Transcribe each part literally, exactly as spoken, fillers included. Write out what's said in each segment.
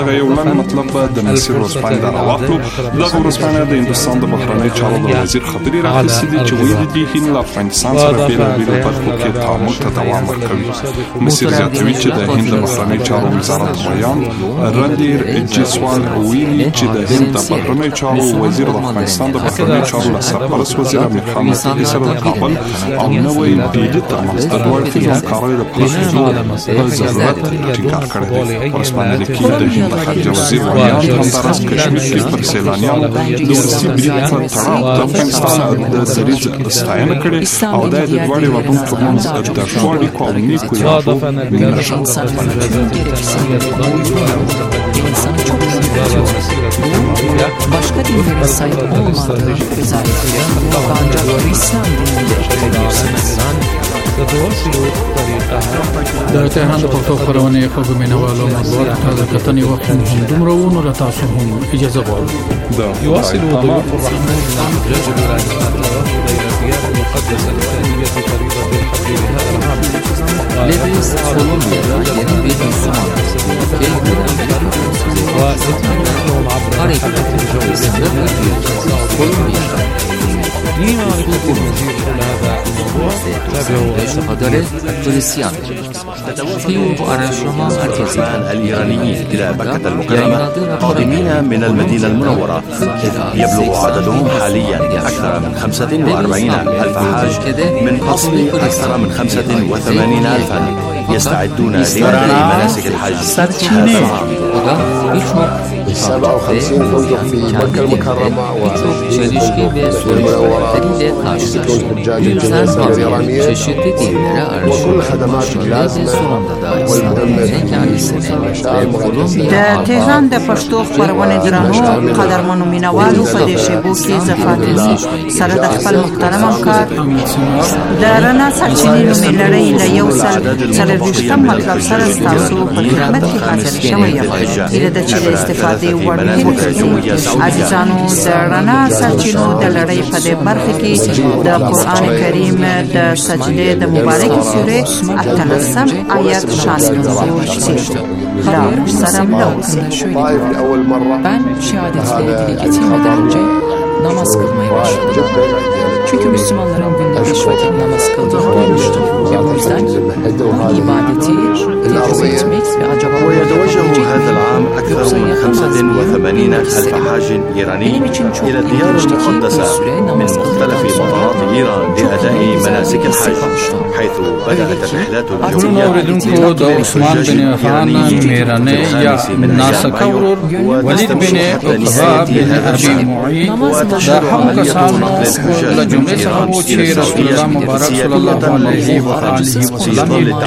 یو لنډ مطلب به د مسیر ورځپاڼې دا راواخلو. دغه ورځپاڼه د هندوستان د بهرنۍ چارو د وزیر خبرې راخیستې دي چې ویلي دي هند له افغانستان سره بېلابېلو برخو کې تعامل ته دوام ورکوي. مسیر زیاتوي چې د هند د بهرنۍ چارو وزارت بیان رندیر جیسوال ویلي چې د هند د بهرنۍ چارو وزیر د افغانستان د بهرنۍ چارو له سرپرست وزیر امیر خان متحدي سره د کابل او نوی ډیلي ترمنځ د دواړو اړخیزو همکاریو د پراخېدو په ضرورت ټینګار کړی دی. ورځپاڼې لیکي د هند د خارجه وزیر ویان همداراز کشمیر کې پر سیلانیانو د ولسي برید په تړاو د افغانستان د دریځ ستاینه کړې او دا د دواړو هېوادونو ترمنځ د ښو اړیکو او نیکو یادو başka dinlere sahip olmadığı özellikle ancak İslam dininde görebilirsiniz. د تهران د پښتو خبرونه خبرو مینوالو مطبوعات تازه کتنې وخت هم دومره ونه له تاسو هم اجازه غواړو. يواصل ضيوف الرحمن برنامج رجل العلاقات العربية إلى ديار المقدسة الإسلامية فريضة بالحج لهذا العام. Lebes Kolombiya'da yeni bir Müslüman ويتمنى عبر Kolombiya'da لمعرفة المزيد حول هذا الموضوع تابعوا استفادة تونسيان في araştırma merkezi الإيرانيين إلى مكة المكرمة قادمين من المدينة المنورة يبلغ عددهم حاليا أكثر من خمسة وأربعين ألف حاج من أصل أكثر من خمسة وثمانين ألفا يستعدون لأداء مناسك الحج. سبعة وخمسين فندق في مكة المكرمة çelişki ve sorularıyla karşılaştı. Yüzler fazla çeşitli dinlere araştırmalar ve sonunda da İslam'ın kendisine ve Kolombiya د تهران د پښتو خبرونه درنو قدرمنو مینوالو په دې شیبو کې زفاتني سره د خپل محترم همکار د رڼا سرچینې نومې لړۍ له یو سل څلرویشتم مطلب سره ستاسو په خدمت کې حاضر شوی یم. هیله ده چې د استفادې وړ وګرځئ. عزیزانو د رڼا سرچینو د لړۍ په دې برخه کې د قرآن کریم د سجدې د مبارکې سورې اتلسم آیت شامل شده. Haber سلام Ben şehadetle ilgili getirmeden önce namaz kılmaya başladım. Çünkü Müslümanların günde beş vakit namaz kıldığını duymuştum. Ve o yüzden bu ibadeti tecrübe etmek ve acaba ويتوجه هذا العام أكثر من خمسة وثمانين ألف حاج إيراني إلى الديار المقدسة من مختلف مطارات إيران لأداء مناسك الحج حيث بدأت الرحلات الجوية اوریدونکو د عثمان بن عفان میرانه یا ناسکور ولید بن عقبه بن ابي معيط دا هم کسانو له جمله څخه وو چې رسول الله مبارک صلی الله علیه و آله وسلم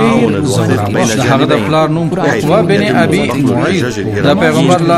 ډېر هغه د پلار نوم عقبه بن ابي معيط د پیغمبر لا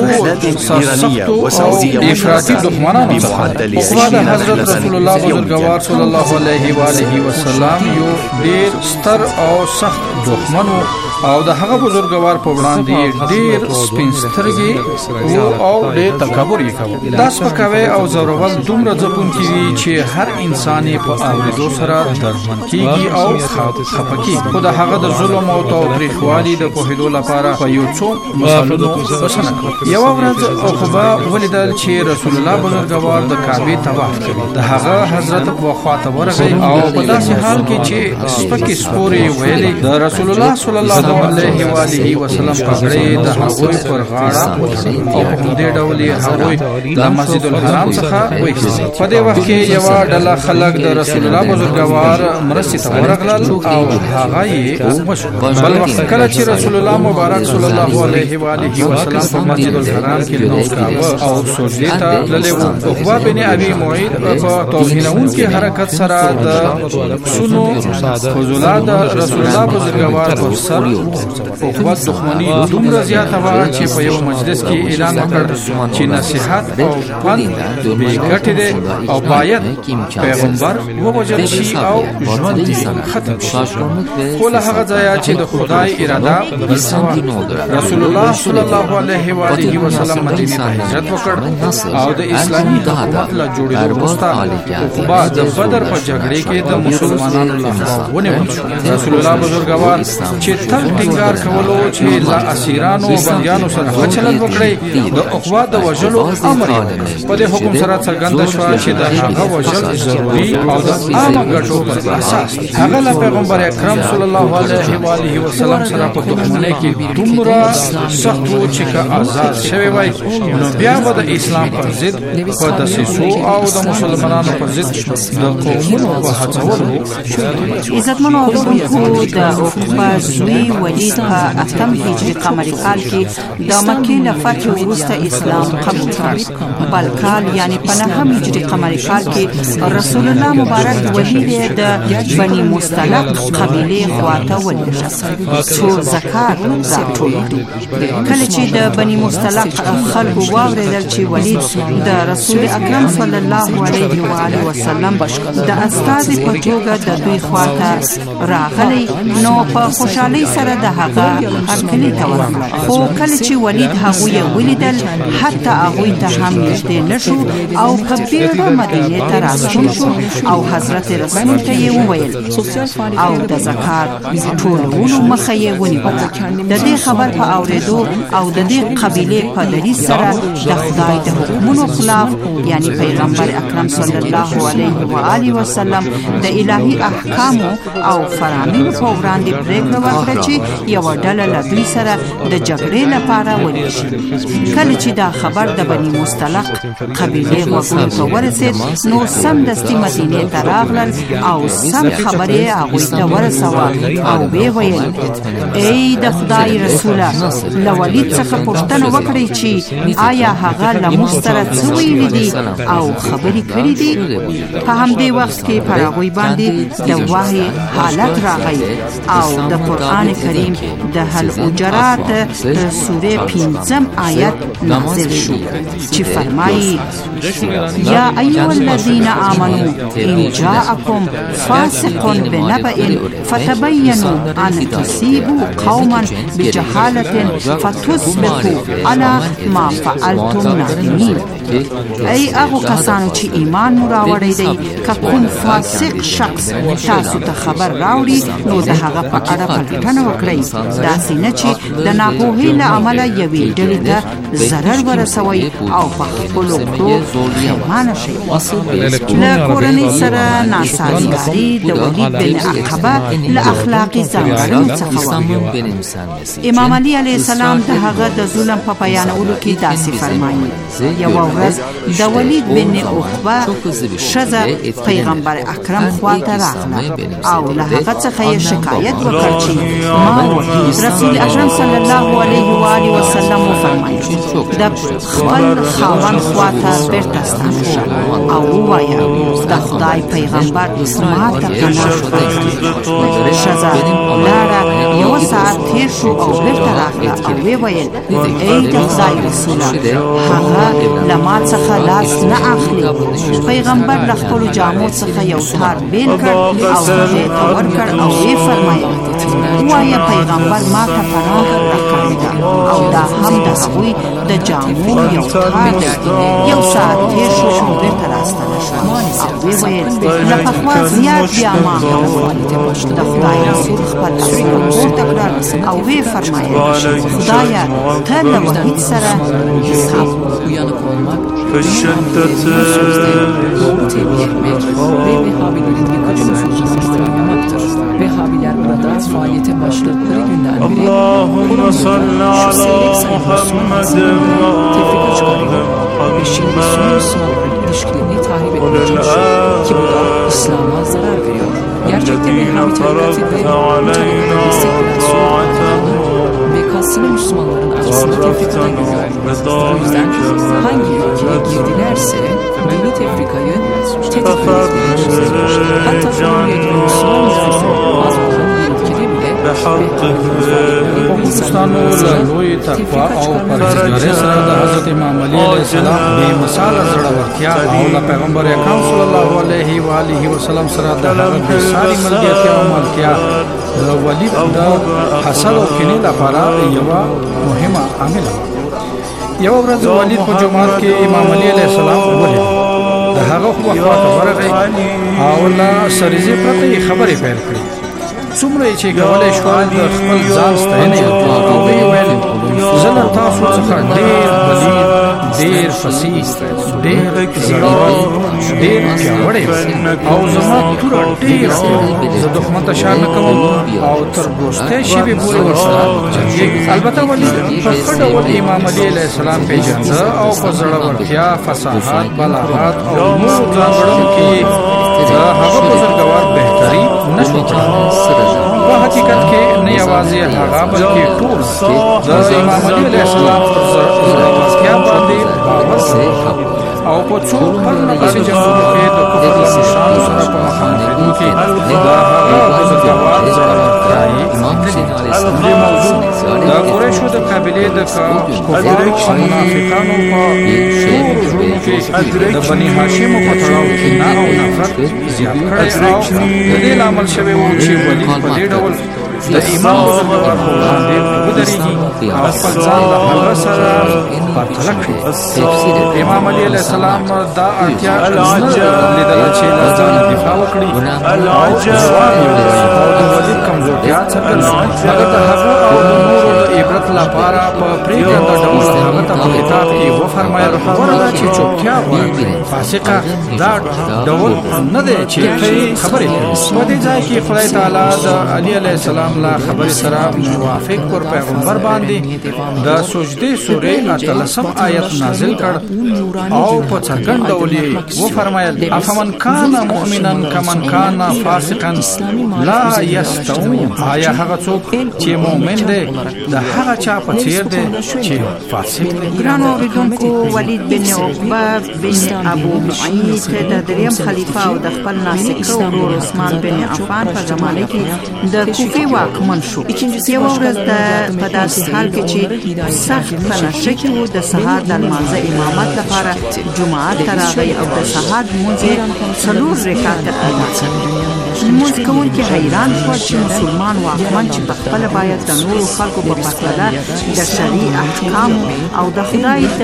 سخت او افراطي دښمنانو څخه د حضرت رسول الله بزرګوار صلی الله علیه و آله وسلم یو ډېر ستر او سخت دښمن او د هغه بزرګوار په وړاندې ډېر سپین سترګې او ډېر تکبر یې کاوه. دا سپکاوی او زورول دومره ځپونکي وي چې هر انسان یې په اورېدو سره دردمن کېږي او خفه کېږي. خو د هغه د ظلم او تاوتریخوالي د پوهېدو لپاره په یو څو مثالونو بسنه کړه. یوه ورځ عقبه ولیدل چې رسول الله بزرګوار د کعبې طواف کوي. د هغه حضرت په خواته ورغی او په داسې حال کې چې سپکې سپورې ویلې د رسول الله صلی الله علیه و آله وسلم پګړې د هغوی پر غاړه او په دې ډول یې هغوی د مسجد الحرام څخه وایستل. په دې وخت کې یوه ډله خلک د رسول الله بزرګوار مرستې ته ورغلل او هغه یې ووژل. بل وخت کله چې رسول الله مبارک صلی الله علیه و آله وسلم په مسجد الحرام کې لمونځ کاوه او سجدې ته تللی و، عقبه بن ابي معيط په توهینونکي حرکت سره د پسونو فضولا د رسول الله بزرګوار پر سر عقبه دښمني دومره زیاته وه چې په یو مجلس کې اعلان وکړ چې نصیحت او پند بې ګټې دی او باید پیغمبر ووژل شي او ژوند یې ختم شي. خو له هغه ځایه چې د خدای اراده رسول الله صلی الله علیه و آله وسلم مدینې ته هجرت وکړ او د اسلامي حکومت له جوړېدو وروسته عقبه د بدر په جګړې کې د مسلمانانو لخوا ونیول شو. رسول الله بزرګوار چې تل ټینګار کولو چې لا اسیرانو او بندیانو سره ښه چلند وکړي د عقبه د وژلو امر یې په دې حکم سره څرګنده شوه چې د هغه وژل ضروري او د عامه ګټو پر اساس هغه له پیغمبر اکرم صلی الله علیه و آله وسلم سره په دښمنۍ کې دومره سخت و چې که آزاد شوی وای نو بیا به د اسلام پر ضد په دسیسو او د مسلمانانو پر ضد د قومونو په هڅولو عزتمنو اورونکو د عقبه زوی ولید په اتم هجري قمري کال کې د مکې له فتح وروسته اسلام قبول کړ. بل کال یعنی په نهم هجري قمري کال کې رسول الله مبارک ولید د بني مستلق قبیله خواته ولېږه څو زکات راټول کړي. کله چې د بني مستلق خلکو واورېدل چې ولید د رسول اکرم صلی الله علیه و آله وسلم د استازي په توګه د دوی خواته راغلی نو په خوشحالۍ سره د هغه هرکلي ته ورغله. خو کله چې ولید هغوی ولیدل حتی هغوی ته هم نږدې نشو او په بیړه مدینې ته راستون شو او حضرت رسول ته یې وویل او د زکات ټولولو مخه یې ونیوله. د دې خبر په اورېدو او د دې قبیلې په دریځ سره د خدای د حکمونو خلاف یعنی پیغمبر اکرم صلی الله علیه و آله وسلم د الهي احکامو او فرامینو په وړاندې پرېکړه وکړه چې یوه ډله له دوی سره د جګړې لپاره ولېږي. کله چې دا خبر د بني مستلق قبیلې غوږونو ته ورسېد نو سمدستي مدینې ته راغلل او سم خبر یې هغوی ته ورسوه او ویې ویل ای د خدای رسوله له ولید څخه پوښتنه وکړئ چې آیا هغه له موږ سره څه ویلي دي او خبرې کړي دي. په همدې وخت کې پر هغوی باندې د وحی حالت راغی او د قرآن کریم د الحجرات سورې پنځم آیت نازل شو چې فرمایي یا ایها الذین آمنوا ان جاءکم فاسق بنبأ فتبینوا ان تصیبوا قوما بجهالة فتصبحوا على ما فعلتم نادمین. ای هغو کسانو چې ایمان مو راوړی دی که کوم فاسق شخص تاسو ته خبر راوړي نو د هغه په اړه پلټنه وکړئ داسې نه چې د ناپوهۍ له امله یوې ډلې ته ضرر ورسوئ او په خپلو کړو پښیمانه شئ. له کورنۍ سره ناسازګاري د ولید بن عقبه له اخلاقي ځانګړنو څخه وه. امام علي علیه السلام د هغه د ظلم په بیانولو کې داسې فرمایي یوه ورځ د ولید بن عقبه ښځه پیغمبر اکرم خواته راغله او له هغه څخه یې شکایت وکړ چې ما رسول اکرم صلی الله علیه و آله وسلم وفرمایل د خپل خاوند خواته بیرته ستانه شه او ووایه د خدای پیغمبر ما ته پناه ورکړي. ښځه لاړه یوه ساعت تېر شو او بیرته راغله او ویې ویل ای د خدای رسوله هغه له ما څخه لاس نه اخلي. پیغمبر له خپلو جامو څخه یو تار بیل کړ او هغې ته ورکړ او ویې فرمایل ووایه پیغمبر ما ته پناه راکړې ده او دا هم د هغوی د جامو یو تار دی. یو ساعت تېر شو او بیرته راستنه شوه او ویې ویل له پخوا زیات بیا ما د خدای رسول خپل لاسونه پورته کړل او ویې فرمایل خدایه ته له ولید سره حساب ve Habiler burada faaliyete başladıkları günden beri Allahümme salli ala Muhammedin tefrika çıkarıyor ve şimdi Sünni Müslümanların ilişkilerini tahrip etmeye çalışıyor ki bu da İslam'a zarar veriyor. Gerçekten Vehhabi tarikatı ve mücadeleleri destekleyen Sünni ve kastını Müslümanların arasında tefrikada görüyor. O yüzden hangi ülkeye girdilerse dini tefrikayı tetikliyor. Hatta Suriye gibi Müslüman nüfusu az olan bir ülkede bile پاکستانو له لوی تقوا او پرهیزګارۍ سره د حضرت امام علي علیه السلام بې مثاله زړورتیا او د پیغمبر اکرم صلی الله علیه و آله وسلم سره د هغه بېساري ملګرتیا او ملتیا د ولید د حسد او کینې لپاره یوه مهمه عامله وه. یوه ورځ ولید په جومات کې امام علي علیه السلام ولید د هغه خواته ورغی او له سریزې پرته یې خبرې پیل کړې. څومره چې کولای شول د خپل ځان ستاینه وکړي او ویل زه له تاسو څخه ډېر بلید ډېر فصیح ډېر زړور ډېر پیاوړی او زما توره ډېر زه دښمن ته شا نه کوم او تر وروستۍ شېبې پورې ورسره جنګېږم. البته ولید په ښه ډول امام علي علیه السلام پېژانده او په زړورتیا فصاحت بلاغت او نورو ځانګړنو کې د هغه بزرګوار بهتري نه شو کړلی. په حقیقت کې نه یوازې هغه بلکې ټول د امام علي علیه السلام پر زړورتیا باندې باور او په څو پرله پسې جنګونو کې د کفر له مشرانو سره په مخامخېدو کې د هغه بزرګوار زړورتیا یې دې موضوع د قریشو د قبیلې د کفارو او منافقانو په شعورو زړونو کې د بني هاشمو په تړاو کینه او نفرت زیات کړی او د دې لامل شوی و چې ولید په دې ډول د امام بزرګوار په وړاندې ودرېږي او خپل ځان له هغه سره پرتله کړي. امام علي علیه السلام دا اړتیا نه لیدله چې له ځانه دفاع وکړي او ځواب یې ووایي او د ولید کمزورتیا څرګنده مګر د هغه او د نورو د عبرت لپاره په پرېږدېده ډول هغه ته په کتاب کې وفرمایل غوره ده چې چوپتیا غوره کړي. فاسقه دا ډول نه دی چې خبرې کوي. په دې ځای کې خدای تعالی د علي علیه السلام لا خبر سره موافق پر پیغمبر باندې د سجدې سورې اتلسم آیت نازل کړ او په څرګند ډول یې وفرمایل افمن کان مؤمنا کمن کان فاسقا لا یستوون. آیا هغه څوک چې مؤمن دی د هغه چا په څیر دی چې فاسق دی؟ ګرانو اوریدونکو، ولید بن عقبه بن ابو معیط د دریم خلیفه او د خپل ناسکه ورور عثمان بن عفان په زمانه کې د کوفې واکمن شو. یو ورځ د په داسې حال کې چې سخت په نشه کې و د سهار د لمانځه امامت لپاره جماعت ته راغی او د سهار لمونځ یې څلور رکعته ادا کړ. لمونځ کوونکي حیران شول چې مسلمان واکمن چې په خپله باید د نورو خلکو په پرتله د شرعي احکامو او د خدای د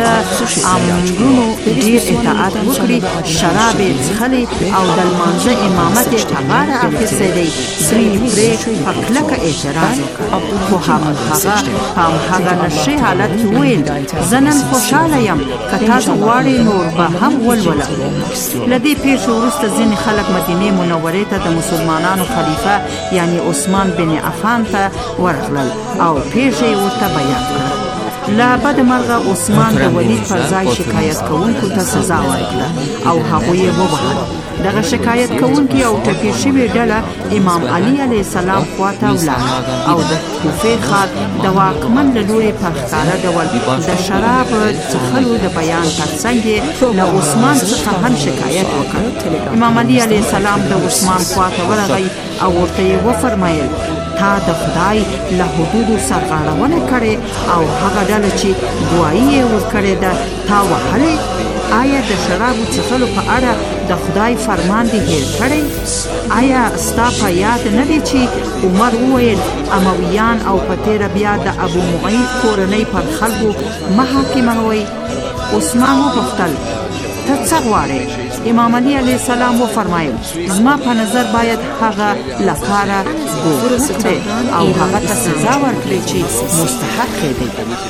امرونو ډېر اطاعت وکړي، شراب یې څښلې او د لمانځه امامت یې په غاړه اخیستی دی. دوی پرې په کلکه اعتراض وکړ، خو هغه په هماغه نشي حالت کې وویل زه نن خوشحاله یم، که تاسو غواړئ نور به هم ولولم. له دې پیښو وروسته ځینې خلک مدینې منورې ته د مسلمانانو خلیفه یعنی عثمان بن عفان ته ورغلل او پیښه یې ورته بیان کړه. له بده مرغه عثمان د ولید پر ځای شکایت کوونکو ته سزا ورکړه او هغوی یې ووهل. دغه شکایت کوونکي او ټپي شوې ډله امام علي علیه السلام خواته ولاړه او د کوفې ښار د واکمن له لوري په ښکاره ډول د شراب څښلو د بیان ترڅنګ یې له عثمان څخه هم شکایت وکړ. امام علي علیه السلام د عثمان خواته ورغی او ورته یې وفرمایل تا د خدای له حدودو سرغاړونه کړې او هغه ډله چې ګواهي یې ورکړې ده تا وهلې؟ آیا د شرابو څښلو په اړه د خدای فرمان دې هېر کړی؟ آیا ستا په یاد نه دی چې عمر وویل امویان او په تېره بیا د ابو معیط کورنۍ پر خلکو مه حاکموئ؟ عثمان وپوښتل ته څه غواړې؟ امام علي علیه السلام وفرمایل زما په نظر باید هغه لپاره ګوښه کړې او هغه ته سزا ورکړې چې مستحق یې دی.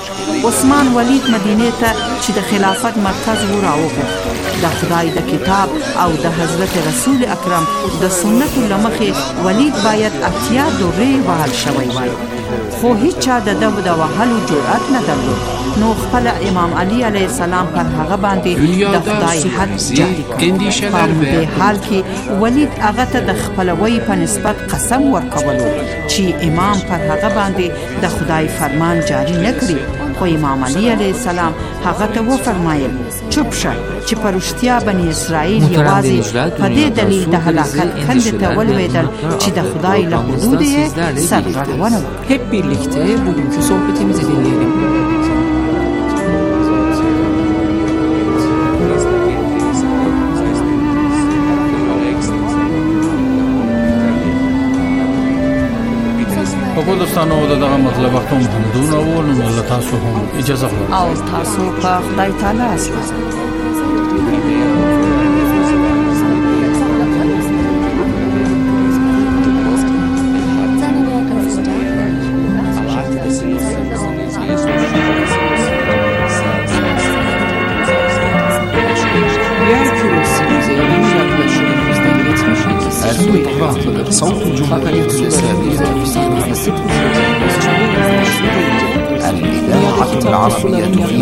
عثمان ولید مدینې ته چې د خلافت مرکز و راوغوښت. د خدای د کتاب او د حضرت رسول اکرم د سنتو له مخې ولید باید اتیا دورې وهل شوی وای، خو هیڅ چا د ده د وهلو جرأت نه درلود. نو خپله امام علي علیه السلام پر هغه باندې د خدای حد جاري کړ. په دې حال کې ولید هغه ته د خپلوۍ په نسبت قسم ورکولو چې امام پر هغه باندې د خدای فرمان جاري نه کړي. خو امام علي علیه السلام هغه ته وفرمایل چوپ شه چې په رښتیا بني اسرائیل یوازې په دې دلیل د هلاکت کندې ته ولوېدل چې د خدای له حدودو یې سرغړونه وکړه. Hep birlikte bugünkü sohbetimizi dinleyelim. په دوستانو دغه مطلب هم همدونه و، نو له تاسو هم اجازه غواړم او تاسو په خدای تعالی اساس المنطقة صوت الجمهورية الإسلامية الإذاعة العربية في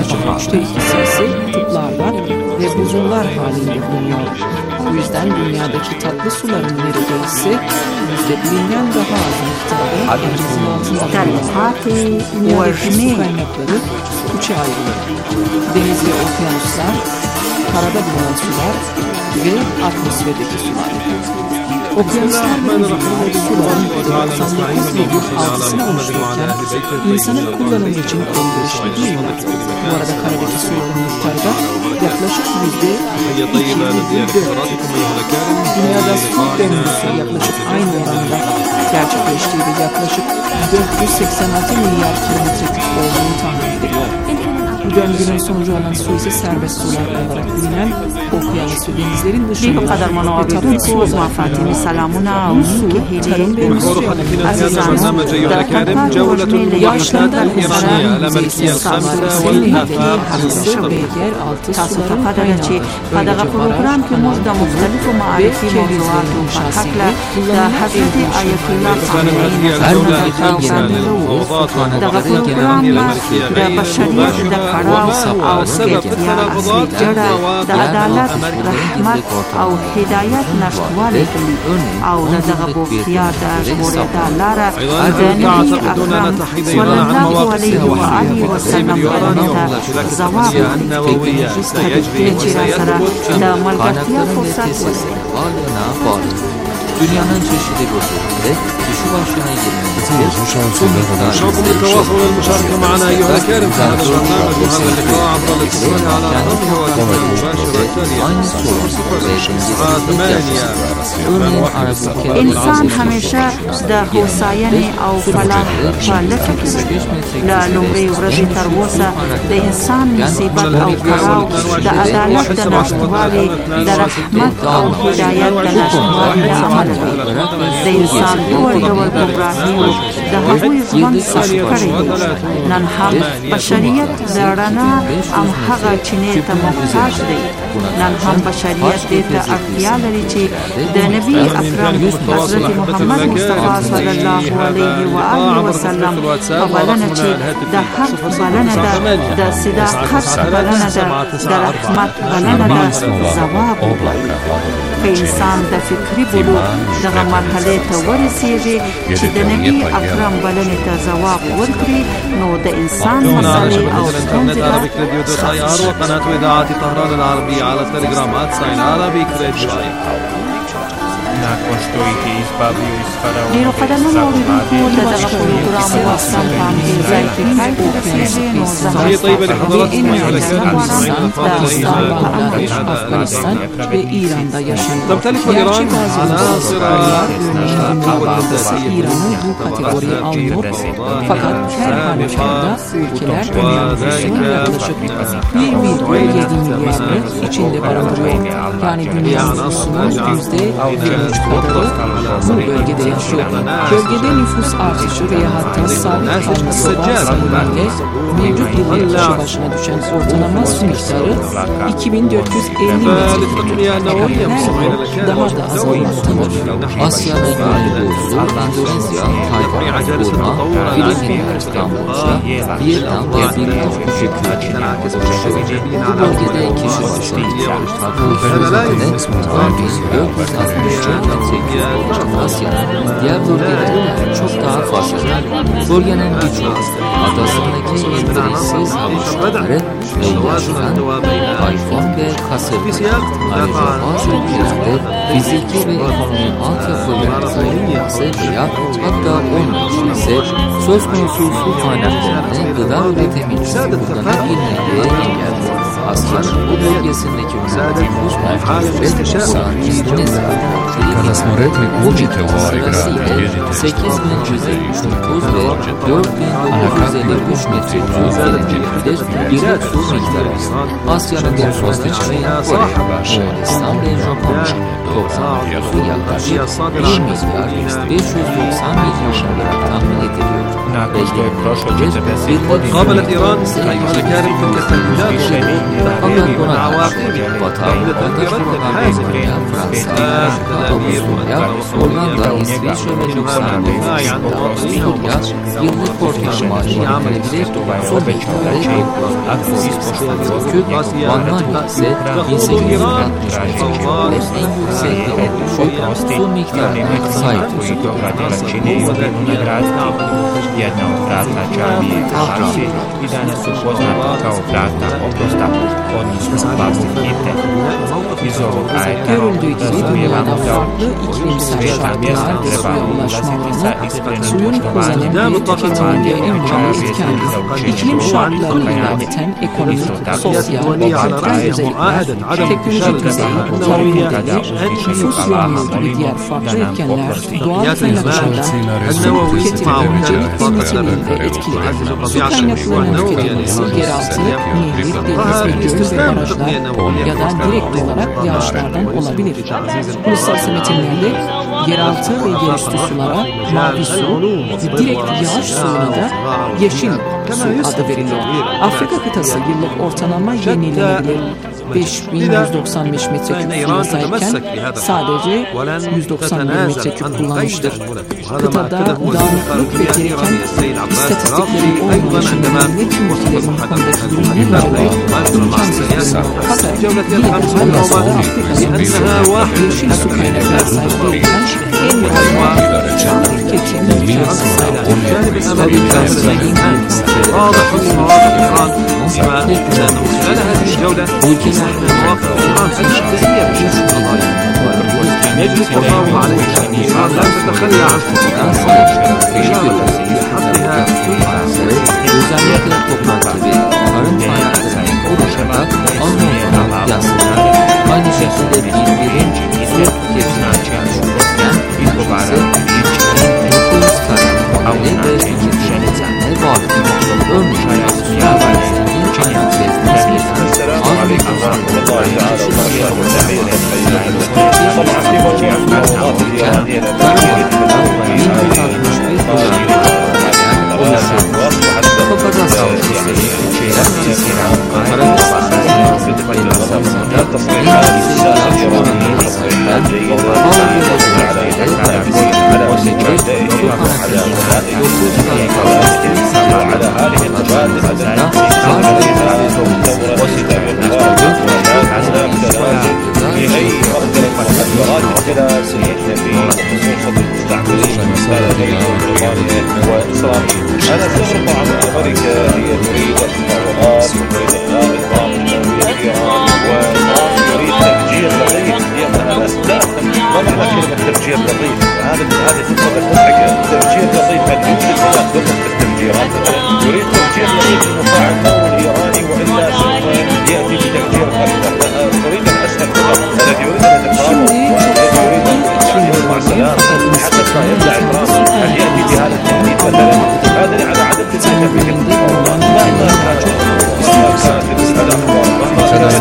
طهران ve buzullar halinde bulunuyor. Bu yüzden dünyadaki tatlı suların neredeyse yüzde birinden daha az miktarda denizin altında bulunuyor. Dünyadaki su kaynakları üçe ayrılıyor. Deniz ve okyanuslar, karada bulunan sular ve atmosferdeki sular. Okyanuslar ve buzullardaki suların doksan dokuz virgül altısını oluştururken insanın kullanımı için elverişli değiller. Bu arada karadaki suların miktarı da yaklaşık yüzde iki virgül dört. Dünyada su döngüsü yaklaşık aynı oranda gerçekleştiği ve yaklaşık dört yüz seksen altı milyar kilometre küp olduğunu tahmin ediliyor. Bu döngünün sonucu olan su ise serbest sular olarak bilinen okyanus ve denizlerin dışında ve tabii su olan fatimi salamuna su, tarım ve azizan da yaşlardan uzara müzeysiz sağlıklarının nedeni hakkında ve yer altı suların kaynağı هذا program ki muzda muhtelif ve marifi mevzuatı farkla da Hazreti Ayetullah Sami'nin da program da başariyet da karar او یا اصلی جڑا دا عدالت رحمت او هدایت نشتوالی کلی او دا دغبو اختیار دا اجبوری دا لارا دا نبی اکرم صلی اللہ علیہ وآلہ وسلم بلنیتا زواب تدبیر چیرا سرا دا ملگرتیا فرصت وزید Dünyanın çeşitli bölgelerinde kişi başına girmemizdir. نشاطكم التواصل والمشاركة معنا أيها الكريم في هذا البرنامج وهذا اللقاء عبر الاتصال على أرقام الهواتف المباشرة التالية صفر ثمانية انسان همیشه د هوساینې او فلاح په لټه کې دی. له لومړۍ ورځې تر اوسه د انسان مصیبت او کړاو د عدالت د نشتوالي د رحمت او هدایت د نشتوالي له امله دی. د انسان ډول ډول ګمراهیو د هغوی ژوند سخت کړی دی. نن هم بشریت د رڼا همهغه چینې ته محتاج دی. نن هم بشریت دې ته اړتیا لري چې د نبی اکرم حضرت محمد مصطفی صلی الله علیه و آله وسلم په بلنه چې د حق بلنه ده، د صداقت بلنه ده، د رحمت بلنه ده ځواب ووایي. که انسان د فکري بلوغ دغه مرحلې ته ورسیږي چې د نبی اکرم بلنې ته ځواب ورکړي، نو د انسان مسئلې او ستونزې به وقناة إذاعة طهران العربية على التليجرامات ساين عربي كريد ډیرو قدرمنو اوریدونکو د دغه پروګرام واکسن په همدې ځای کې پای ته رسېږي. نو زه افغانستان ve İran'da yaşanıyor. تمتلك إيران عناصر İran'ı bu kategoriye almıyor. Fakat her halükarda ülkeler dünyanın yaklaşık bir virgül yedi milyarı içinde barındırıyor. Yani dünyanın nüfusunun yüzde yirmi kadarı bu bölgede yaşıyor. Bölgede nüfus artışı veya hatta sabit kalması varsayımıyla mevcut yıllık kişi başına düşen ortalama su miktarı iki bin dört yüz elli metreküp. Daha da az olmaktadır. Asya'nın Güneydoğusu, Endonezya, Tayvan, Burma, Filipinler, Kamboçya, Vietnam ve birkaç küçük ülke merkez oluşuyor. Bu bölgede kişi başına bu bölgede on bin dört yüz altmış dört metreküp olan Asya'nın diğer bölgelerinden çok daha fazla. Bölgenin birçok adasındaki elverişsiz hava şartları ve yaşayan tayfun ve kasırga. Ayrıca bazı ülkelerde fiziki ve ekonomi altyapılarının olmaması veya hatta olmaması ise söz konusu su kaynaklarını gıda üretimi için kullanabilmeyi engelliyor. Asya'nın bu bölgesindeki nüfus merkezleri sakinliğine Рассмотреть учите его играть. sekiz bin yüz elli dokuz ve dört bin dokuz yüz elli üç metreküp derinliktedir. Bir su miktarı. Asya'nın nüfus içinde Kore, Moğolistan ve Japonya. Toplam nüfusu yaklaşık bir milyar beş yüz doksan milyon olarak tahmin ediliyor. قابلت إيران أيها الكريم تلك التهديدات Fakat buna karşılık Batı Avrupa'da Almanya, Fransa, Avusturya, Hollanda, İsviçre ve Lüksemburg dışında Avusturya yıllık ortalama maaşları verebilir, son miktarı Türk, Almanya ise bin sekiz yüz altmış ve en yüksek ve en düşük son miktarına sahiptir. Görüldüğü gibi dünyada farklı iklimsel şartlar ve suya ulaşma oranı suyun kullanım ve tüketiminde önemli etkendir. İklim şartlarıyla biten ekonomik, sosyal, kültürel özellikler, teknolojik düzeyi, tarım modeli, nüfus yoğunluğu gibi diğer farklı etkenler doğal kaynaklardan su tüketiminin yönetimiyle etkilidir. Su kaynaklarının tüketilmesi yeraltı, nehir, deniz ve göl ve barajlar ya da direkt olarak yağışlardan olabilir. Uluslararası metinlerde yeraltı ve yerüstü sulara mavi su, direkt yağış suyuna da yeşil su adı veriliyor. Afrika kıtası yıllık ortalama yenilenebilir beş bin yüz doksan beş metreküp suya sahipken sadece yüz doksan bir metreküp kullanmıştır. Kıtada dağınıklık ve gereken istatistiklerin olmayışından ve tüm ülkelerin bu konudaki durumuna dair imkansız. Fakat yine de hala Afrika'nın yeşil su kaynakları sahiplerinden en fazla tüketim miktarı sahiptir. واضح الصواب إيران بما أنه خلال هذه الجولة يمكنها مواقف إيران في مبدئية بشأن القضايا يجب التفاوض عليها. إيران لا تتخلى عن إشارة لحظها في özellikle toplantı ve tarım kaynaklarının oluşarak Almanya'dan yazdılar. Aynı şekilde bildirim su tüketiminden olurken ise nüfus tarım modeli ve tüketim nedenleri vardır. Örneğin suya ve zengin kaynak bezmez bizden az bir أنا أستغرب عن أمريكا هي تريد التطورات وتريد إلغاء نظام النووي في إيران ويريد تفجير لطيف. أنا لا ما معنى كلمة تفجير لطيف؟ هذا هذه تطلق مضحكة. تفجير لطيف هل يوجد هناك ضبط في التفجيرات؟ يريد تفجير لطيف المفاعل النووي الإيراني وإلا سوف يأتي بتفجير أكبر. أريد أن أسأل الذي يريد أن يتفاوض يريد أن يصنع سلام حسب ما يبدأ إيران هل يأتي بهذا التهديد مثلا؟ هذا على عدم تسليم في المفاوضات. مهما كانت مهما كانت المسألة مهما كانت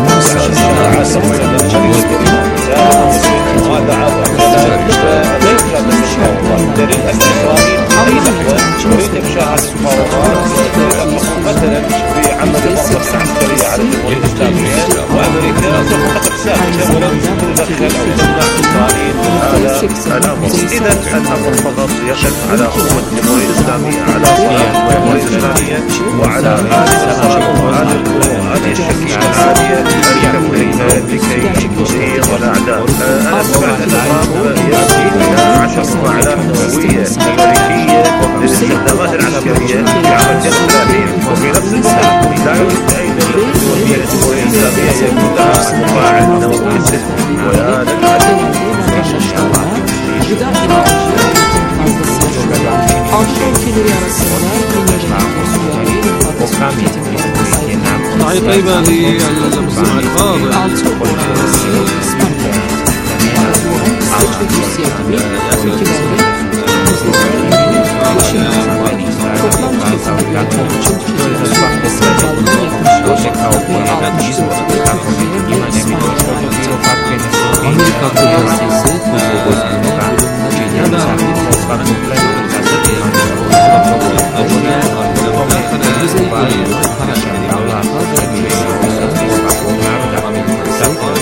وهذا عبر لا يمكن أن المفاوضات دليل أن إسرائيل أي لحظة تريد إنشاء هذه المفاوضات مثلا في عمل المنظمة العسكرية على الدول الإسلامية وأمريكا سوف تتساعد ولن تتدخل أو تمنع إسرائيل من هذا الأمر. إذا الأمر فقط يقف على قوة الجمهورية الإسلامية على صالح الجمهورية الإسلامية وعلى هذه الأسرار وهذه القوة وهذه الشكية العالية لكي تثير الأعداء. أنا سمعت أن ترامب يأتي إلى عشر مفاعلات نووية أمريكية للاستخدامات العسكرية في عام ألفين وثلاثين وفي نفس الوقت لا يوجد أي دولة في الجمهورية الإسلامية يكون لها مفاعل نووي وهذا العدد Avrupa ülkeleri arasında تحية طيبة للمستمع الفاضل. altı ortalaması İspanya, İsveç ve Rusya gibi ülkelerde toplam tüketim üreten için tüketilen su hakkısı aldığına yaklaşıyor ve altmış dört ve Türkiye'ye bir İspanya'ya ait. Amerika kıbrısı ise bu bozgunun ölümüne cennet Kuzey Güneydoğu Kanada'da Allah'a ve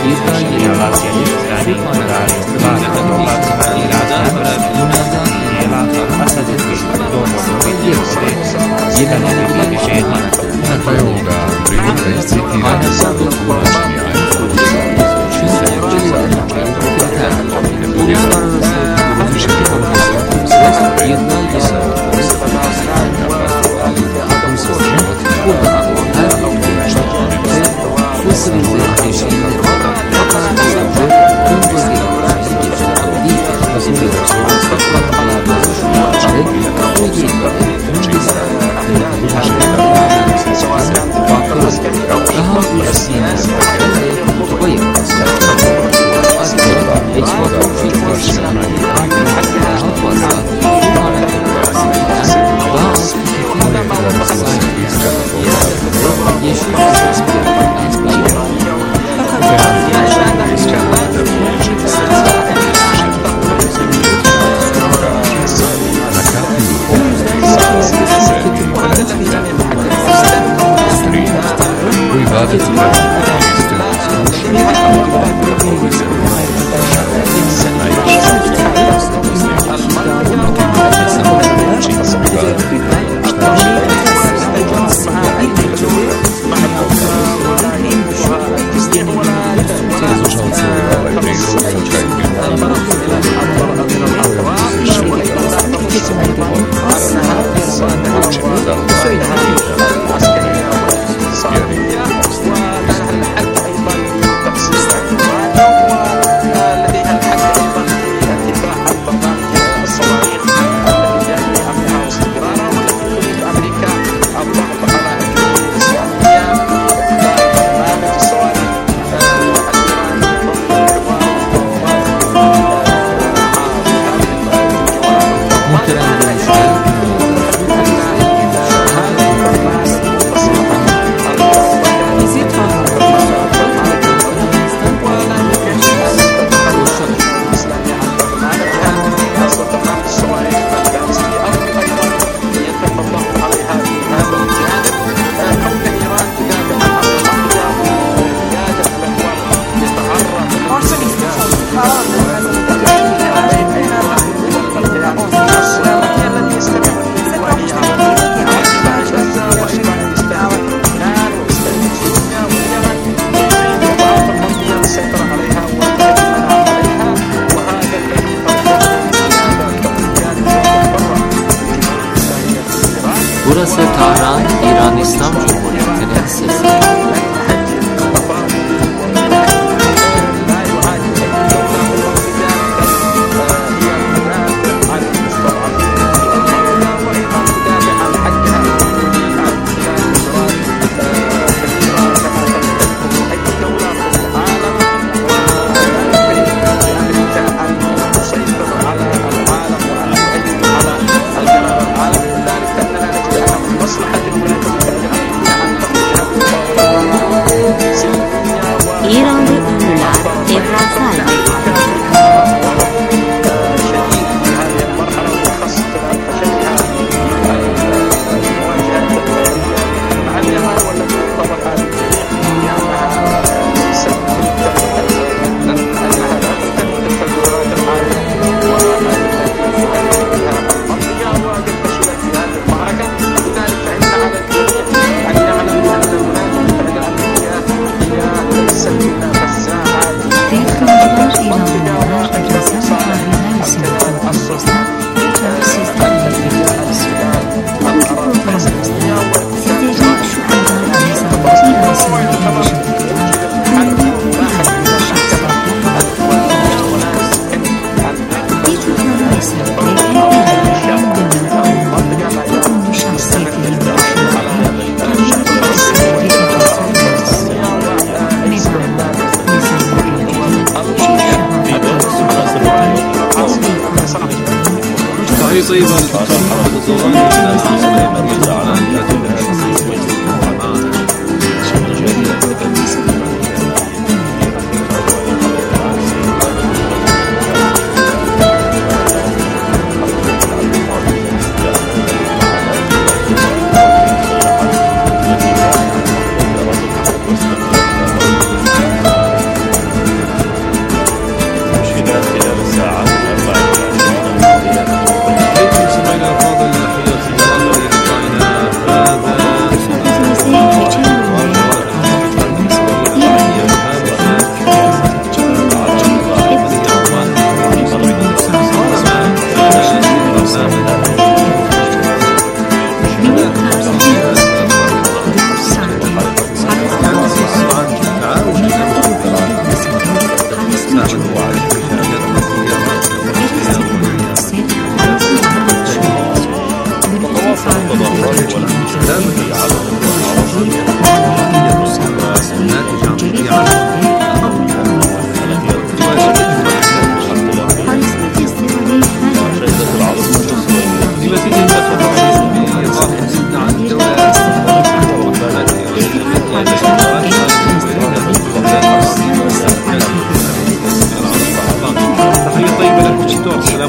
Burası Tahran, İran İslam Cumhuriyeti'nin sesi.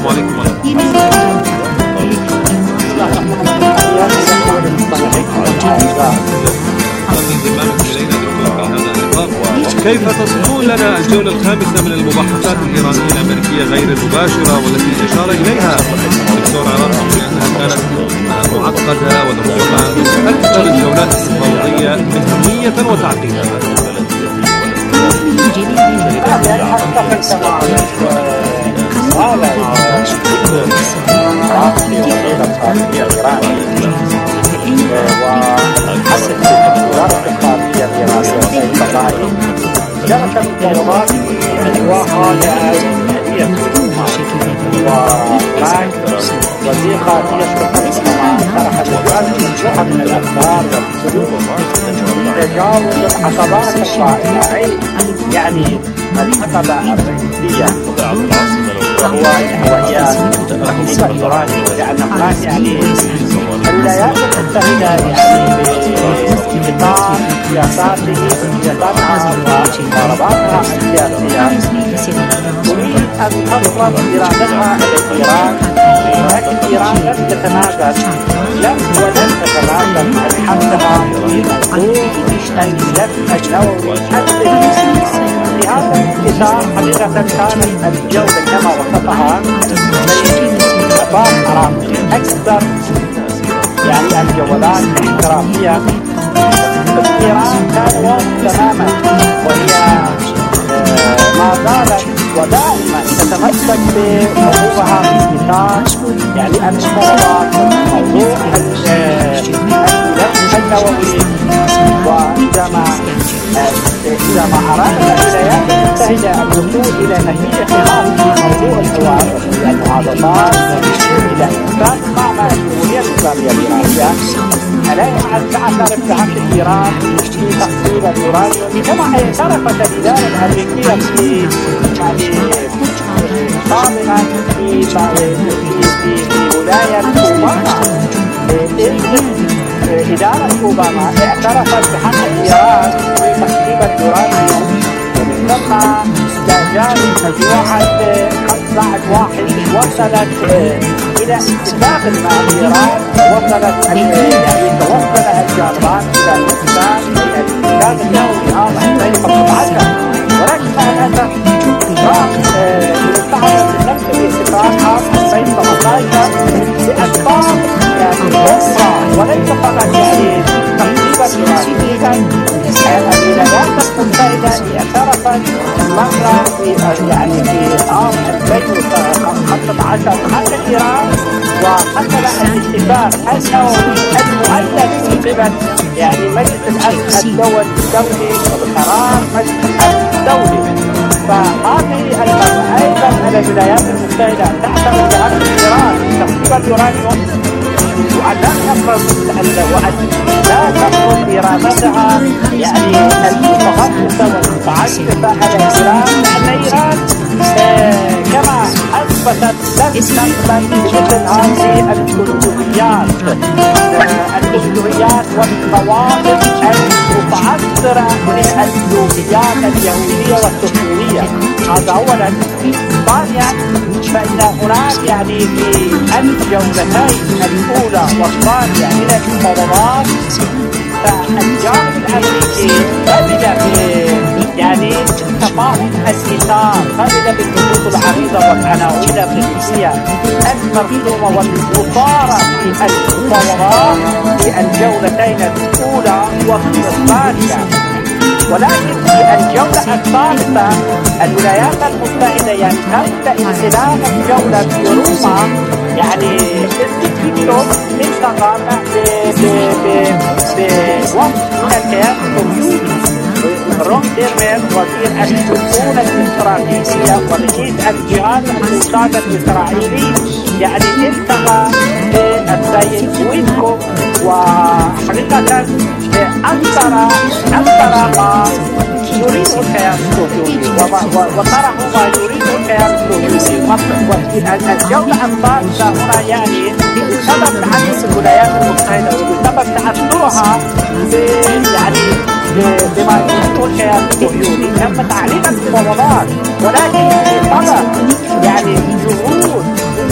والسلام عليكم ورحمة الله. كيف تصفون لنا الجولة الخامسة من المباحثات الإيرانية الأمريكية غير المباشرة والتي أشار إليها دكتور عراقي بأنها كانت معقدة وربما أكثر الجولات التفاوضية أهمية وتعقيدا؟ شبكة المفاوضات وخاضعة لأهمية ومعك وزير خارجية الشرطة مع طرح الوزارة مجموعة من الأفكار والسلوك تجاوز العقبات الطائعة يعني العقبة الرئيسية وهو وهي التقسيم الإيراني لأن هناك يعني الولايات المتحدة يعني بإطار سياساته سياساتها ومقارباتها السياسية تريد أن تفرض إرادتها على إيران، ولكن إيران لم تتنازل لم ولن تتنازل عن حقها في موضوع الملف النووي السوري. في هذا الإطار حقيقة كانت الجولة كما وصفها نظام عراقي أكثر يعني الجولات الاحترافية. إيران كان واضح تماما وهي ما زالت ودائما تتمسك بحقوقها في إطار يعني المفاوضات موضوع الملف النووي. وإذا ما إذا ما أرادت الولايات المتحدة الوصول إلى نتيجة في موضوع الحوار وفي المعاضدات إلى إنفاذ مع الجمهورية الإسلامية الإيرانية، عليها أن تعترف بحق إيران في تحصيل اليورانيوم كما اعترفت الإدارة الأمريكية في سابقا في في ولاية أوباما. إدارة أوباما اعترفت بحق إيران في تحصيل اليورانيوم، ومن ثم جاءت مجموعة خمسة واحد وصلت إلى اتفاق مع إيران، وصلت يعني توصل الجانبان إلى الاتفاق في الاتفاق النووي عام ألفين وخمسة عشر، ولكن مع الأسف انتهت نفس الاتفاق عام ألفين وثمانية عشر لأسباب يعني أخرى وليس فقط يعني تقريبا إيرانيا. الولايات المتحدة اعترفت مرة في يعني في عام ألفين وخمسة عشر حتى إيران وحصل الاتفاق النووي المؤلف من قبل يعني مجلس الأمن الدولي وبقرار مجلس الأمن الدولي. فهذه المسألة أيضا على الولايات المتحدة تعتمد بحق إيران تخفيض اليورانيوم وأن لا تفرض وأن لا تفرض إرادتها يعني المتخصصة والمتعسفة على إيران، لأن إيران كما أثبتت لن تقبل بمثل هذه الكلوريات الكلوريات والقواعد المتعثرة من الكلوريات اليهودية والصهيونية. هذا أولا. ثانيا فإن هناك يعني في الجولتين الأولى والثانية من المفاوضات فالجانب الأمريكي قبل يعني تفاهم الإطار، قبل بالخطوط العريضة والعناوين الرئيسية المرسومة والمثارة في المفاوضات في الجولتين الأولى والثانية. ولكن في الجولة الثالثة الولايات المتحدة يعني تبدأ انطلاق الجولة في روما يعني استثمار منطقة بوقت من الكيان الصهيوني. رون ديرمير وزير الشؤون الاستراتيجية ورئيس الجهاز الموساد الإسرائيلي يعني التقى بالسيد ويتكوف، وحقيقة أنكر أنكر ما يريد الكيان الصهيوني وطرحوا ما يريد الكيان الصهيوني. الجولة الثالثة هنا يعني بسبب تحدث الولايات المتحدة وبسبب تأثرها يعني بما يريد الكيان الصهيوني تم تعليق المفاوضات، ولكن في طلب يعني جهود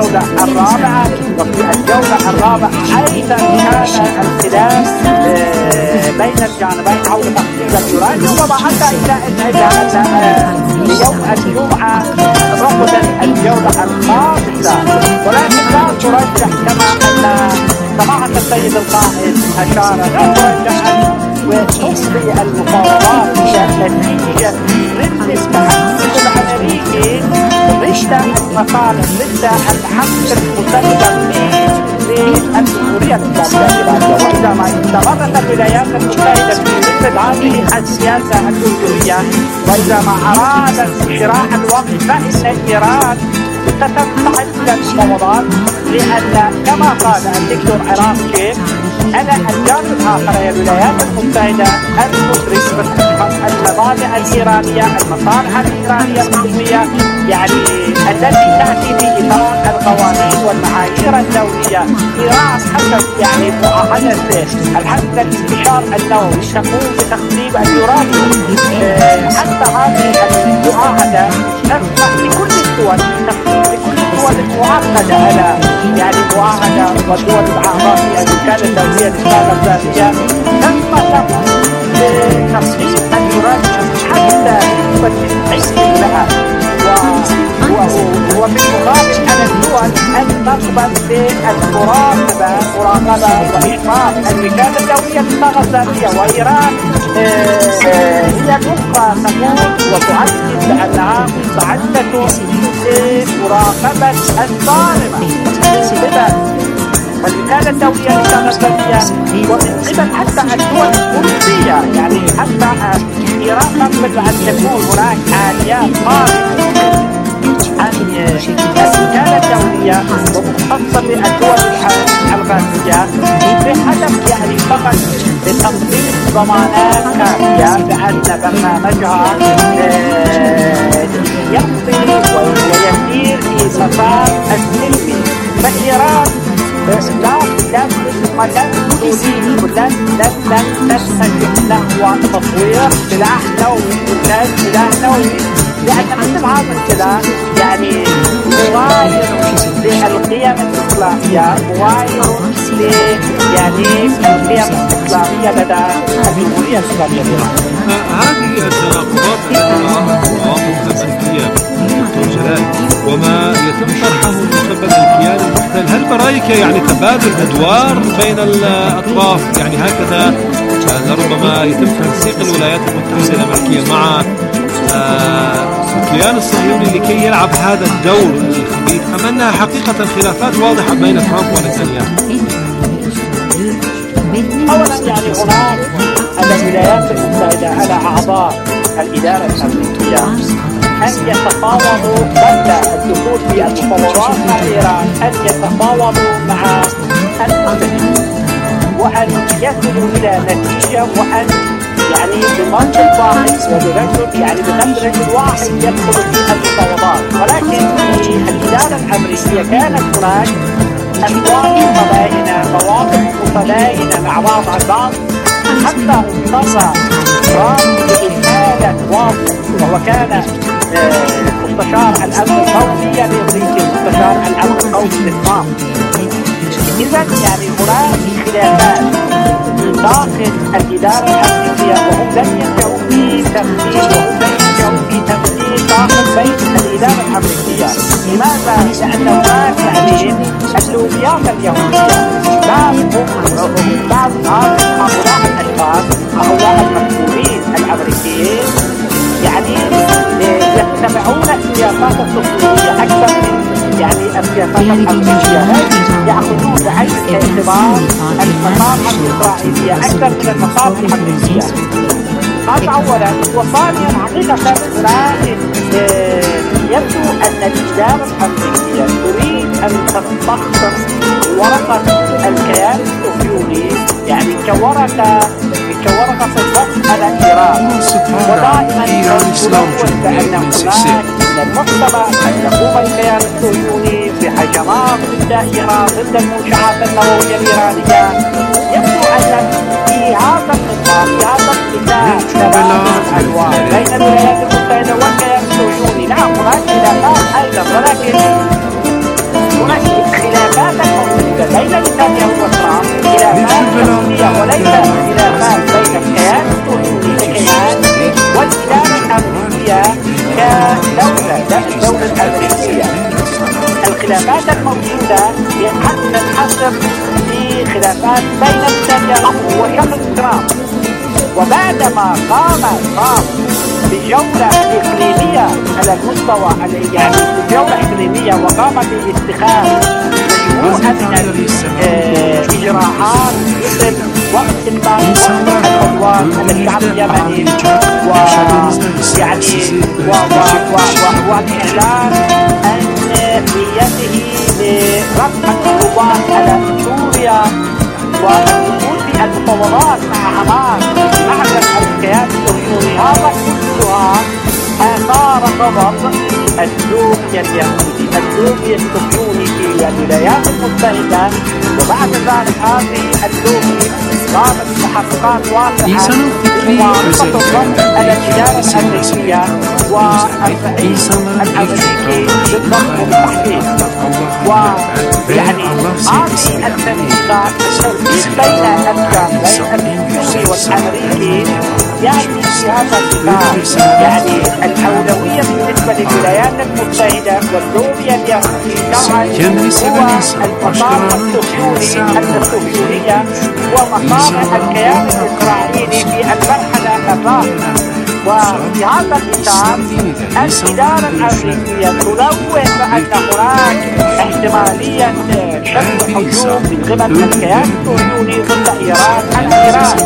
الجولة الرابعة. وفي الجولة الرابعة أيضا كان الخلاف بين الجانبين حول تقسيم اليورانيوم، وما أدى إلى أن يوم الجمعة رفضت الجولة الخامسة، ولكن لا ترجح كما أن سماحة السيد القائد أشار، لا ترجح أن وتفضي المفاوضات إلى نتيجة ضد التحدث الأمريكي ضد المصالح ضد الحق المسلم للجمهورية الإسلامية. وإذا ما استمرت الولايات المتحدة في مثل هذه السياسة الدستورية، وإذا ما أرادت شراء الوقت، فإن إيران ستنتهز المفاوضات، لأن كما قال الدكتور عراق شيخ أنا الجانب الآخر هي الولايات المتحدة أن تدرك المبادئ الإيرانية، المصالح الإيرانية القومية، يعني التي تأتي في إطار القوانين والمعايير الدولية. إيران حسب يعني معاهدة الحد الانتشار النووي تقوم بتقسيم اليورانيوم. حتى هذه المعاهدة تسمح لكل الدول لكل الدول المعاهدة على يعني معاهدة والدول الأعضاء في الوكالة الدولية للطاقة الذاتية تسمح لهم بتقسيم اليورانيوم حتى تسعين لها، وبالمقابل على الدول أن تقبل بالمراقبة مراقبة وإشراف الوكالة الدولية للطاقة الذاتية. وإيران هي الأخرى تقول وتؤكد بأنها مستعدة لمراقبة الظالمة والوكالة الدولية للطاقة الذاتية ومن قبل حتى الدول الأوروبية. يعني حتى إيران تقبل أن تكون هناك آليات قادمة عن الوكالة الدولية ومختصة بالدول الغازية بهدف يعني فقط لتقديم ضمانات كافية بأن برنامجها يمضي ويسير في مسار السلمي. فإيران لا لم لم تريد ولن لن لن تتجه نحو تطوير سلاح نووي سلاح نووي لأن مثل هذا السلاح يعني مغاير للقيم الإسلامية، مغاير ل يعني القيم الإسلامية لدى الجمهورية الإسلامية. هذه التناقضات والمواقف الأمريكية دكتور جلال وما يتم طرحه مسبب الكيان المحتل، هل برايك يعني تبادل أدوار بين الأطراف؟ يعني هكذا لربما يتم تنسيق الولايات المتحدة الأمريكية مع الكيان الصهيوني لكي يلعب هذا الدور الخبيث، أم أنها حقيقة خلافات واضحة بين ترامب ونتنياهو؟ أولا يعني هناك الولايات المتحدة على أعضاء الإدارة الأمريكية أن يتفاوضوا قبل الدخول في المفاوضات مع إيران، أن يتفاوضوا مع المتحدين وأن يصلوا إلى نتيجة، وأن يعني بمنطق واحد وبرجل يعني بقلب رجل واحد يدخل في المفاوضات. ولكن في الإدارة الأمريكية كانت هناك أقوال متباينة، مواقف متباينة مع بعض البعض، حتى اضطر ترامب لإنهاء واضح وهو كان مستشار الأمن القومي الأمريكي مستشار الأمن القومي لترامب. إذا يعني هناك خلافات داخل الإدارة الأمريكية وهم لم ينجحوا في تمثيل وهم لم ينجحوا في تمثيل داخل بيت الإدارة الأمريكية. لماذا؟ لأن هناك يعني اللوبيات اليهودية بعض بعض هؤلاء الأشخاص هؤلاء المسؤولين الأمريكيين يعني يتبعون السياسات الصهيونية أكثر من يعني السياسات الأمريكية، يأخذون بعين الاعتبار المصالح الإسرائيلية أكثر من المصالح الأمريكية. هذا أولا. وثانيا حقيقة هناك يبدو أن الإدارة الأمريكية تريد أن تستخدم ورقة الكيان الصهيوني يعني كورقة كورقة الضغط على إيران، ودائما تقول بأن هناك من المحتمل أن يقوم الكيان الصهيوني بهجمات ضد إيران ضد المنشآت النووية الإيرانية. يبدو أن في هذا النظام في هذا الاتجاه تبادل الأدوار بين الولايات المتحدة والكيان الصهيوني. نعم هناك خلافات أيضا، ولكن هناك بين السيارات وشخص ترامب. وبعدما قام ترامب بجولة إقليمية على المستوى يعني بجولة إقليمية وقام باتخاذ مجموعة من الإجراءات مثل وقت العدوان على الشعب اليمني ويعني والإعلان عن نيته لرفع العدوان على سوريا والدخول في المفاوضات مع حماس معدن الكيان الصهيوني. هذا كلها آثار غضب اللوبي اليهودي اللوبي الصهيوني في الولايات المتحدة. وبعد ذلك هذه اللوبي قامت بتحققات واسعة ومعرفة الضغط على الإدارة الأمريكية والرئيس الأمريكي بالضبط والتحقيق. ويعني هذه التنسيقات التنسيق بين الجانبين السوري والأمريكي يعني في هذا الكتاب يعني الأولوية بالنسبة للولايات المتحدة والدولة اليهودي طبعا هو المقام الصهيوني الصهيونية ومقام الكيان الإسرائيلي في المرحلة الراهنة. وفي هذا الكتاب الإدارة الأمريكية تلوح بأن هناك احتمالية شكل هجوم من قبل الكيان الصهيوني ضد إيران عن إيران.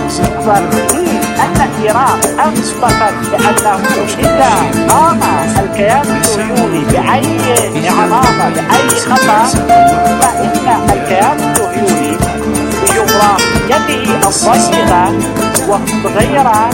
أن إيران أثبتت بأنه إذا قام الكيان الصهيوني بأي إعرابة بأي خطأ فإن الكيان الصهيوني بجغرافيته الضيقة والصغيرة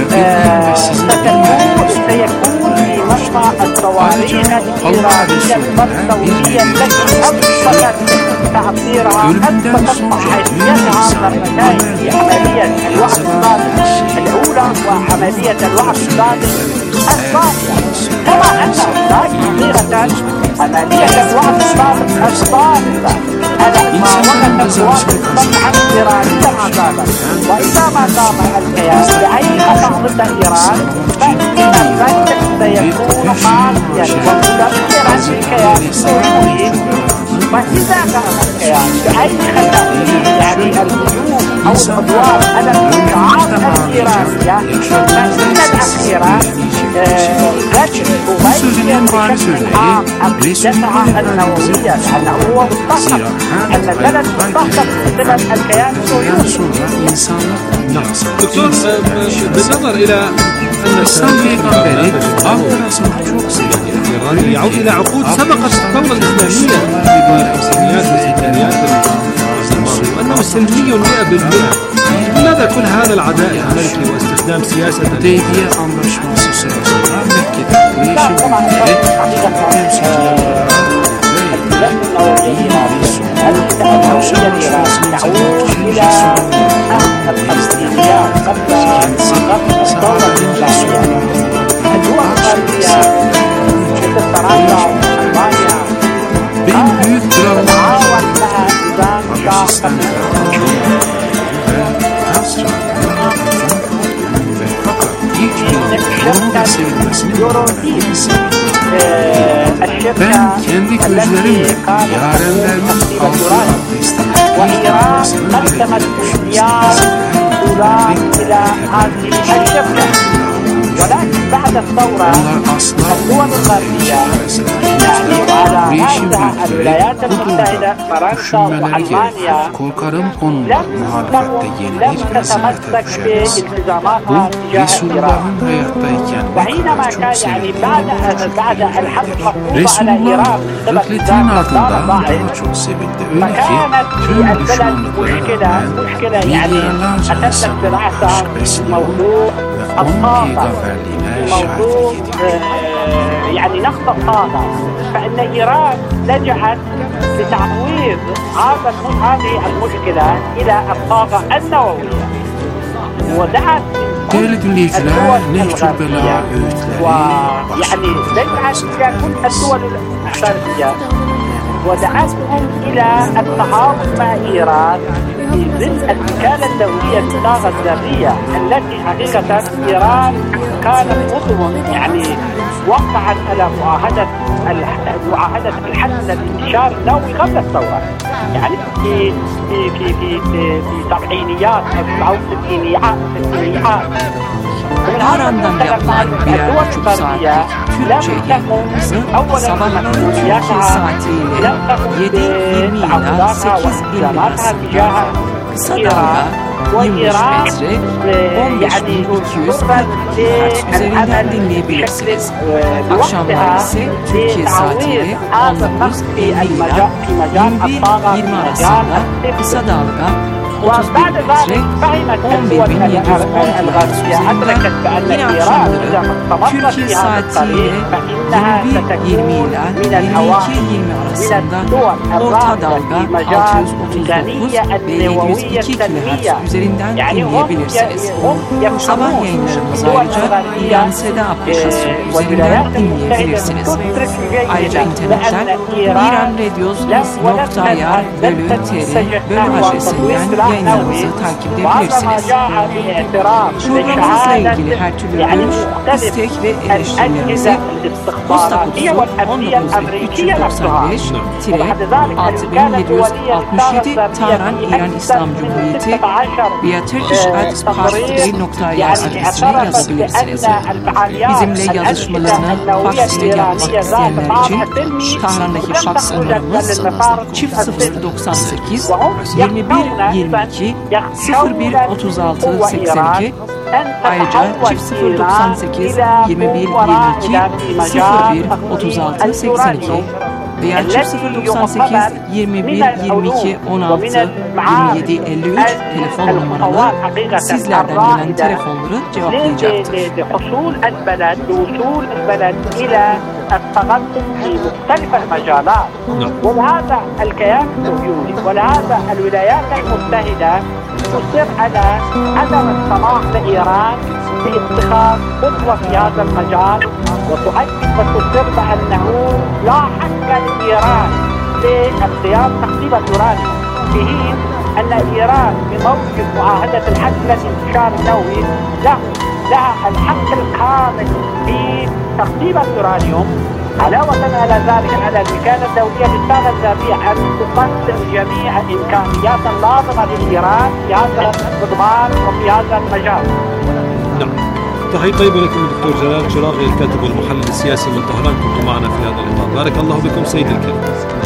ستكون سيكون في مشروع الصواريخ الإيرانية الفرنسوية التي أثبتت تعطيرها أثبتت صحيحيتها مرتين في عملية الوعد الصادق الأولى وعملية الوعد الصادق الثانية. كما أن هناك حقيقة عملية الوعد الصادق الثالثة على معاونة القوات المسلحة الإيرانية مع ذلك. وإذا ما قام الكيان بأي خطأ ضد إيران فإن ذلك سيكون قاسيا ومدمرا للكيان الصهيوني. وإذا قام الكيان بأي خطأ يعني الهجوم أو العدوان على المنشآت الإيرانية فإن الأخيرة يجب أبين بشكل عام عقيدتها النووية لأنه هو مستحق أن البلد مستحق بسبب الكيان الصهيوني. دكتور بالنظر إلى أن السامي يعود إلى عقود سبقت الثورة الإسلامية بالخمسينيات والستينيات وأنه سلمي مئة بالمئة. لماذا كل هذا العداء الأمريكي واستخدام سياسة Devriye anlaşması sırasında Mekke'de bu işi bildirerek benim büyük dramlar Pakistan'da Onun sevilmesini ben kendi gözlerimle yarenlerinin altı adlı istedim. ولكن بعد الثورة الدول الغربية يعني وعلى رأسها الولايات المتحدة فرنسا وألمانيا لم تتمسك بالتزاماتها تجاه إيران. وحينما كان يعني بعد بعد الحرب المفروضة على إيران فكانت في البلد مشكلة مشكلة يعني أتت برأسها موضوع الطاقة موضوع يعني نقص الطاقة. فإن إيران لجأت لتعويض هذا هذه المشكلة إلى الطاقة النووية ودعت الدول الغربية ويعني لجأت إلى كل الدول الغربية ودعتهم إلى التعاون مع إيران في ظل الوكالة الدولية للطاقة الذرية التي حقيقة إيران كانت عضو يعني وقعت على معاهدة معاهدة الحد من الانتشار النووي قبل الثورة. يعني في في في في في سبعينيات أو ستينيات ستينيات Her andan yapılan birer buçuk saatlik Türkçe yayınımızı sabahları Türkiye saatiyle yedi yirmi ila sekiz elli arasında kısa dalga yirmi beş metre on beş bin iki yüz kırk kilohertz üzerinden dinleyebilirsiniz. Akşamları ise Türkiye saatiyle on dokuz elli ila yirmi bir yirmi arasında kısa dalga otuz bir metre on bir bin yedi yüz on kilohertz üzerinden yine akşamları Türkiye saatiyle yirmi bir yirmi ila yirmi iki yirmi arasında orta dalga altı yüz otuz dokuz ve yedi yüz iki kilohertz üzerinden dinleyebilirsiniz. Sabah yayınlarımızı ayrıca İran Seda aplikasyonu üzerinden dinleyebilirsiniz. Ayrıca internetten iranradios nokta i r bölü tr bölü adresinden yayınlarımızı takip edebilirsiniz. Programımızla ilgili her türlü görüş, istek ve eleştirilerinizi posta kutusu on dokuz bin üç yüz doksan beş altı bin yedi yüz altmış yedi Tahran İran İslam Cumhuriyeti via turkish at parstoday nokta i r adresine yazabilirsiniz. Bizimle yazışmalarını fax ile yapmak isteyenler için Tahran'daki fax numaramız çift sıfır doksan sekiz yirmi bir yirmi iki sıfır bir otuz altı seksen iki. Ayrıca çift sıfır doksan sekiz yirmi bir yirmi iki sıfır bir otuz altı seksen iki veya çift sıfır doksan sekiz yirmi bir yirmi iki on altı yirmi yedi elli üç telefon numaralı sizlerden gelen telefonları cevaplayacaktır. التقدم في مختلف المجالات ولهذا الكيان الصهيوني ولهذا الولايات المتحدة تصر على عدم السماح لإيران باتخاذ خطوة في هذا المجال وتؤكد وتصر بأنه لا حق لإيران لاختيار تخطيب اليورانيوم في حين أن إيران بموجب معاهدة الحد للانتشار النووي له لها الحق الكامل في تخطيب اليورانيوم. علاوة على ذلك على الوكالة الدولية للطاقة الذرية أن تقدم جميع الإمكانيات اللازمة لإيران في هذا الإضمار وفي هذا المجال. نعم. تحية طيبة لكم دكتور جلال شراغي الكاتب والمحلل السياسي من طهران، كنتم معنا في هذا الإطار. بارك الله بكم سيد الكريم.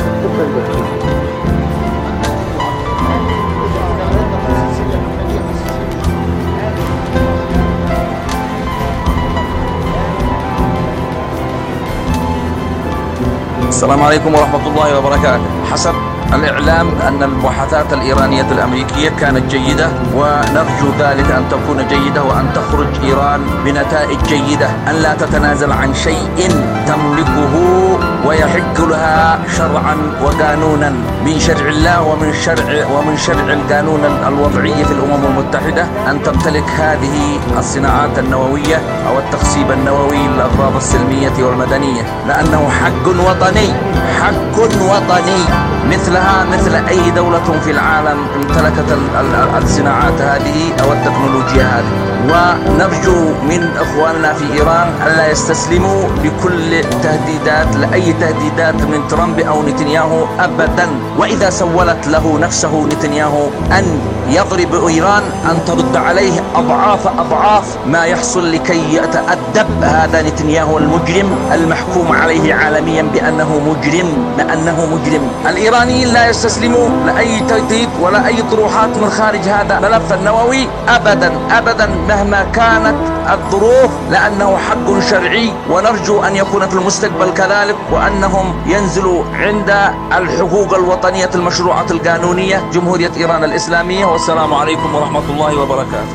السلام عليكم ورحمة الله وبركاته. حسب الإعلام أن المباحثات الإيرانية الأمريكية كانت جيدة، ونرجو ذلك أن تكون جيدة وأن تخرج إيران بنتائج جيدة، أن لا تتنازل عن شيء تملكه ويحق لها شرعا وقانونا من شرع الله ومن شرع ومن شرع القانون الوضعي في الأمم المتحدة، أن تمتلك هذه الصناعات النووية أو التخصيب النووي للأغراض السلمية والمدنية، لأنه حق وطني حق وطني مثلها مثل أي دولة في العالم امتلكت الصناعات هذه أو التكنولوجيا هذه. ونرجو من أخواننا في إيران ألا يستسلموا لكل تهديدات لأي تهديدات من ترامب أو نتنياهو أبدا، وإذا سولت له نفسه نتنياهو أن يضرب إيران أن ترد عليه أضعاف أضعاف ما يحصل لكي يتأدب هذا نتنياهو المجرم المحكوم عليه عالميا بأنه مجرم بأنه مجرم. الإيرانيين لا يستسلموا لأي تهديد ولا أي طروحات من خارج هذا الملف النووي أبدا أبدا مهما كانت الظروف، لأنه حق شرعي، ونرجو أن يكون في المستقبل كذلك، وأنهم ينزلوا عند الحقوق الوطنية المشروعة القانونية جمهورية إيران الإسلامية. والسلام عليكم ورحمة الله وبركاته.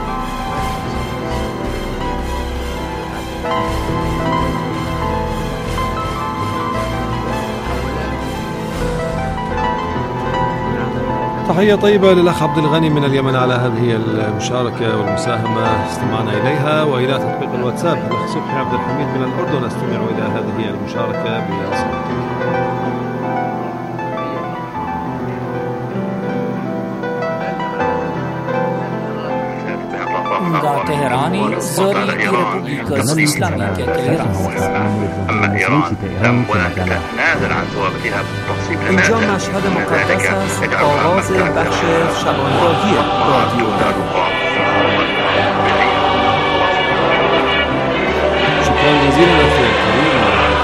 تحية طيبة للأخ عبد الغني من اليمن على هذه المشاركة والمساهمة استمعنا إليها، وإلى تطبيق الواتساب الأخ صبحي عبد الحميد من الأردن استمع إلى هذه المشاركة بصوت. da Teherani zori Republika Islamike Iran. أما إيران لم ولا تتنازل عن ثوابتها بالتفصيل. اینجا مشهد مقدس است، آغاز بخش شبانگاهی رادیو دارالقرآن. شكرا جزيلا أخي الكريم.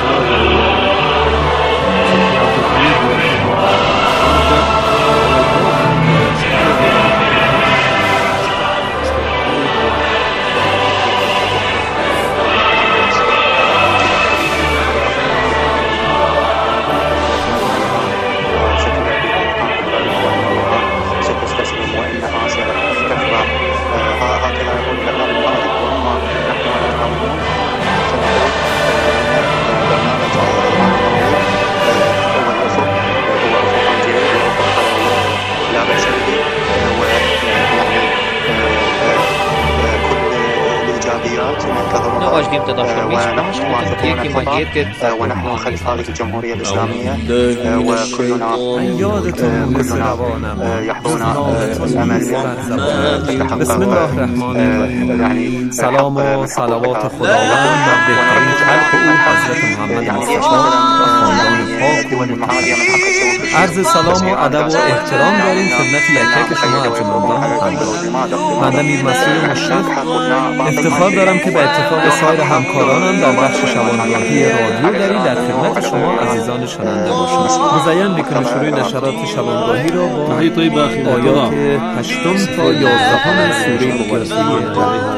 ونحن خلف هذه الجمهورية الإسلامية وكلنا كلنا يحظون الأمل بسم الله الرحمن الرحیم. سلام و صلوات خداوند بر بهترین خلق او حضرت محمد مصطفی و خاندان پاک و مطهر. عرض سلام و ادب و احترام داریم خدمت یکایک شما ارجمندان خاندان. بنده میر مسعود مشرف افتخار دارم که به اتفاق سایر همکارانم در بخش شبانگاهی رادیو دری در خدمت شما عزیزان شنونده باشم. مزین میکنه شروع نشرات شبانگاهی را با آیات هشتم تا یازدهم سوره مقدسه.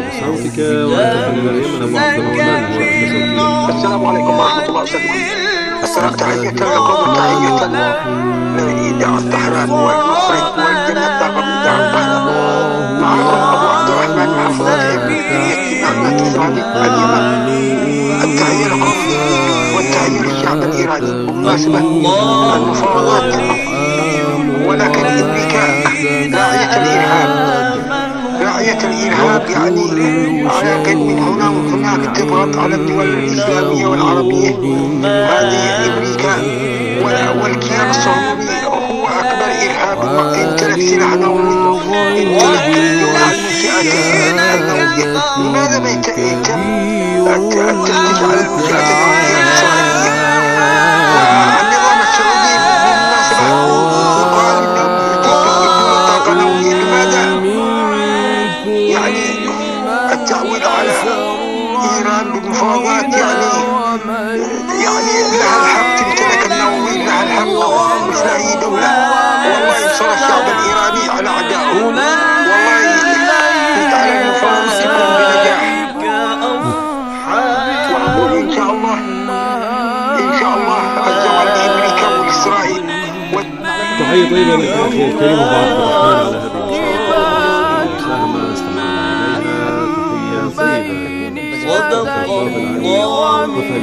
السلام عليكم ورحمة الله وبركاته. السلام تحية لكم تحية إذاعة الطحران والمخرج والجنة من دار الطحران. معكم أبو عبد الرحمن محمد إمامة إسرائيل اليمن. التحية لكم والتحية للشعب الإيراني بمناسبة المفاوضات، ولكن أمريكا راعية الإرهاب راعية الإرهاب يعني على قد من هنا وهناك تضغط على الدول الإسلامية والعربية. هذه أمريكا والكيان الصهيوني هو أكبر إرهاب، وامتلك سلاح نووي، امتلك المنشآت النووية. لماذا ما يتم التفتيش على المنشآت النووية الإسرائيلية؟ النظام السعودي بالمناسبة يقال إنه يطلق طاقة نووية. لماذا؟ يعني التعويل على إيران بالمفاوضات يعني يعني لها الحق تمتلك النووي، لها الحق مثل أي دولة. والله ينصر الشعب الإيراني على أعدائه، والله يجعل المفاوضات تكون بنجاح. وأقول إن شاء الله إن شاء الله عز وجل أمريكا وإسرائيل. تحية طيبة لك يا أخي الكريم أبو عبد الرحمن على هذه المساهمة استمعنا إليها. تحية طيبة صدق الله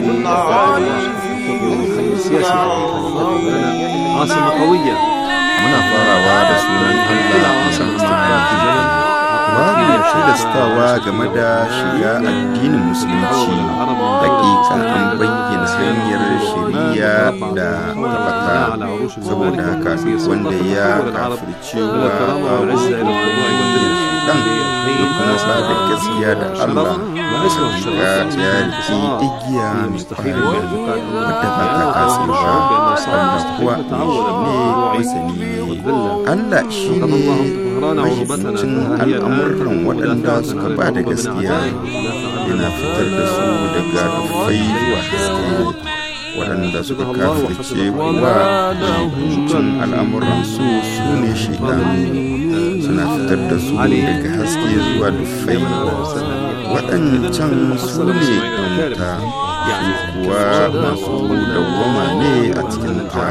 السياسي عاصمة قوية منافرة ورسولا الله استقرار الجنة babu tilastawa game da shiga addinin musulunci. Hakika an bayyana hanyar shari'a da tabbata, saboda haka wanda ya kafircewa babu dan da kuma ba da gaskiya da Allah hakika ya riki igiya mai kwari wadda ba ta kasewa, wanda kuwa ne masani ne. Allah shi ne mahimmancin al'amuran waɗanda suka ba da gaskiya, yana fitar da su daga dufai zuwa haske. Waɗanda suka kafirce kuwa mahimmancin al'amuran su su ne shaidanu, suna fitar da su daga haske zuwa dufai. Waɗancan su ne ɗauta, kuwa masu dawwama ne a cikin ta.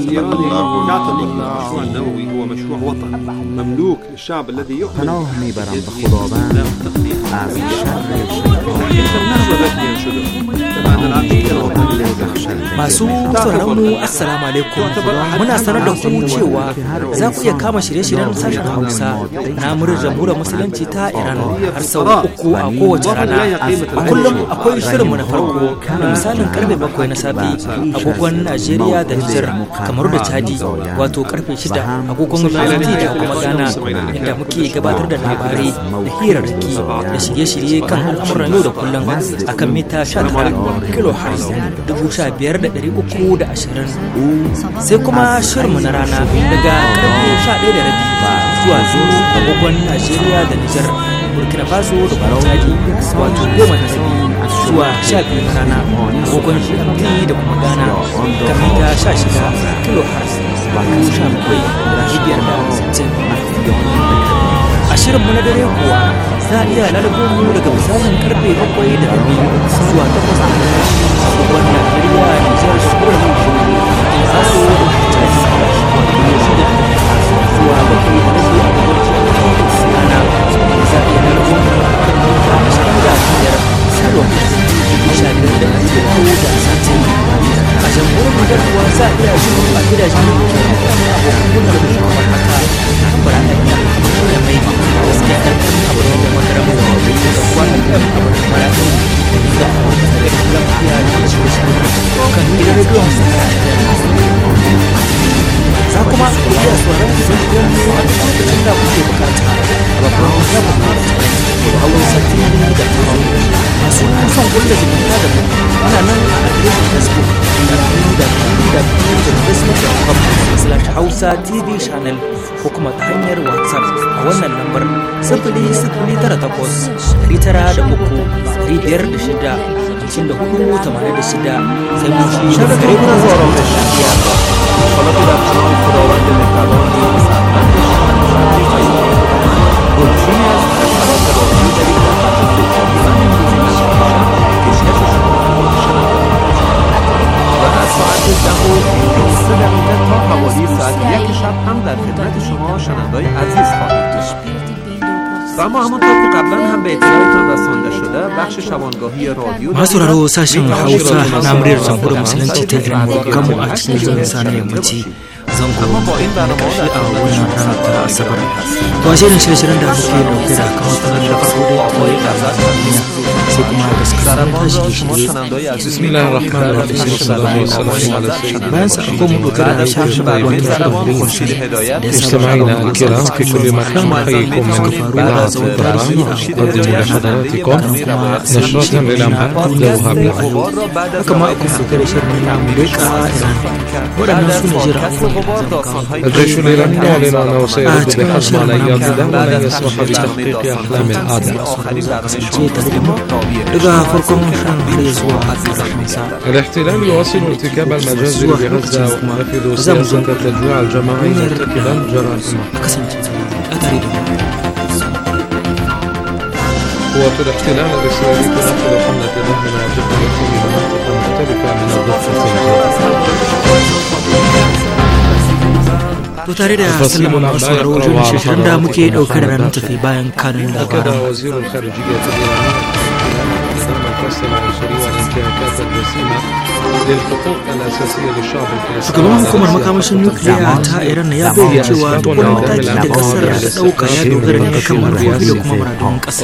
پناه میبرم به خداوند از شر شیطان. Masu sauraron mu assalamu alaikum, muna sanar da ku cewa za ku iya kama shirye-shiryen sashen Hausa na muryar jamhuriyar musulunci ta Iran har sau uku a kowace rana. A kullum akwai shirinmu na farko da misalin karfe bakwai na safe agogon Najeriya da Nijar kamar da Chadi, wato karfe shida agogon G M T da kuma Ghana, inda muke gabatar da labarai da hirarraki da shirye-shirye kan al'amuran yau da kullum akan mita sha tara kilohertz dubu sha biyar da ɗari uku da ashirin. Sai kuma shirinmu na rana daga karfe sha ɗaya da rabi zuwa zuwa agogon Najeriya da Nijar, Burkina Faso da kuma Chadi, wato goma da rabi zuwa sha biyu na rana agogon G M T da kuma Ghana, kan mita sha shida kilohertz dubu sha bakwai da biyar da sittin. A shirinmu na dare kuwa za a iya lalabo mu daga misalin karfe bakwai da rabi zuwa takwas da rabi agogon Najeriya, Nijar da kuma Burkina Faso da Chadi, shida zuwa bakwai da rabi agogon Ghana. Za a iya lalabo mu kan mita ashirin da biyar kilohertz dubu sha biyar da ɗari uku da sittin. A jamhuriyar Nijar kuwa za a iya jin a gidajen abokan gudanar da kamar haka tambara ɗaya da mai gaskiya ɗan abu da wata makarar da kwanan ɗan abu da mara ɗaya da a wata tsarin lafiya da shi kan gidan rediyon su za kuma iya tsoron zangon mu a lokacin da kuke bukata a babban musamman da hausa tv da kuma masu son kulle zumunta da mu ana nan a adireshin facebook da facebook.com slash hausa tv channel ko kuma ta hanyar whatsapp a wannan lambar sifili sifili tara takwas ɗari tara da uku ɗari biyar da shida hamsin da hudu tamanin da shida sai mu shi da gare ku zuwa da shafiya salatu da kanon kudawan da metaloni در خدمت شما شنونده‌های عزیز خواهید بود. اما همونطور که قبلا هم به اطلاعتان رسانده شده بخش شبانگاهی رادیو masu raro sashen Hausa na muryar jamhuriyar musulunci ta Iran kamu a cikin zan sani yammaci zango na karshe a wannan rana ta Asabar. To ashe ne shirye-shiryen da muke dauke da kamar tsanar da farko dai akwai da za ta duniya sai kuma da suka tashi shirye. Bismillahir Rahmanir Rahim. bayan sa akwai mu dauke da shafin babban da مستمعينا الكرام في كل مكان نحييكم من إذاعة القرآن ونقدم لحضراتكم نشرة للأنباء نبدأها بالعنوان. كما أكون في شرنا أمريكا الجيش الإيراني يعلن أنه سيرد بحزم على أيام ولن يسمح بتحقيق أحلام الأعداء. الاحتلال يواصل ارتكاب المجازر بغزة وينفذ سياسة التجويع الجماعي مرتكبا جرائم. قوات الاحتلال الإسرائيلي تنفذ حملة دهم عدوية في مناطق مختلفة من الضفة. To tare da sallama masu sauraro jin shirin da muke ɗauke da ranar tafi bayan kanin labaran. Shugaban hukumar makamashin nukiliya ta Iran ya bayyana cewa duk wani mataki da kasar da ɗauka ya dogara ne kan manufofi da kuma muradun ƙasa.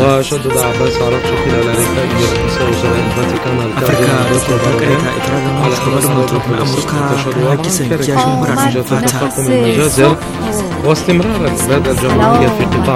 Afirka da kuma karkare ta ikirarin shugaban mutum na Amurka na kisan kiyashin muradun fata. واستمرار الإبادة الجماعية في قطاع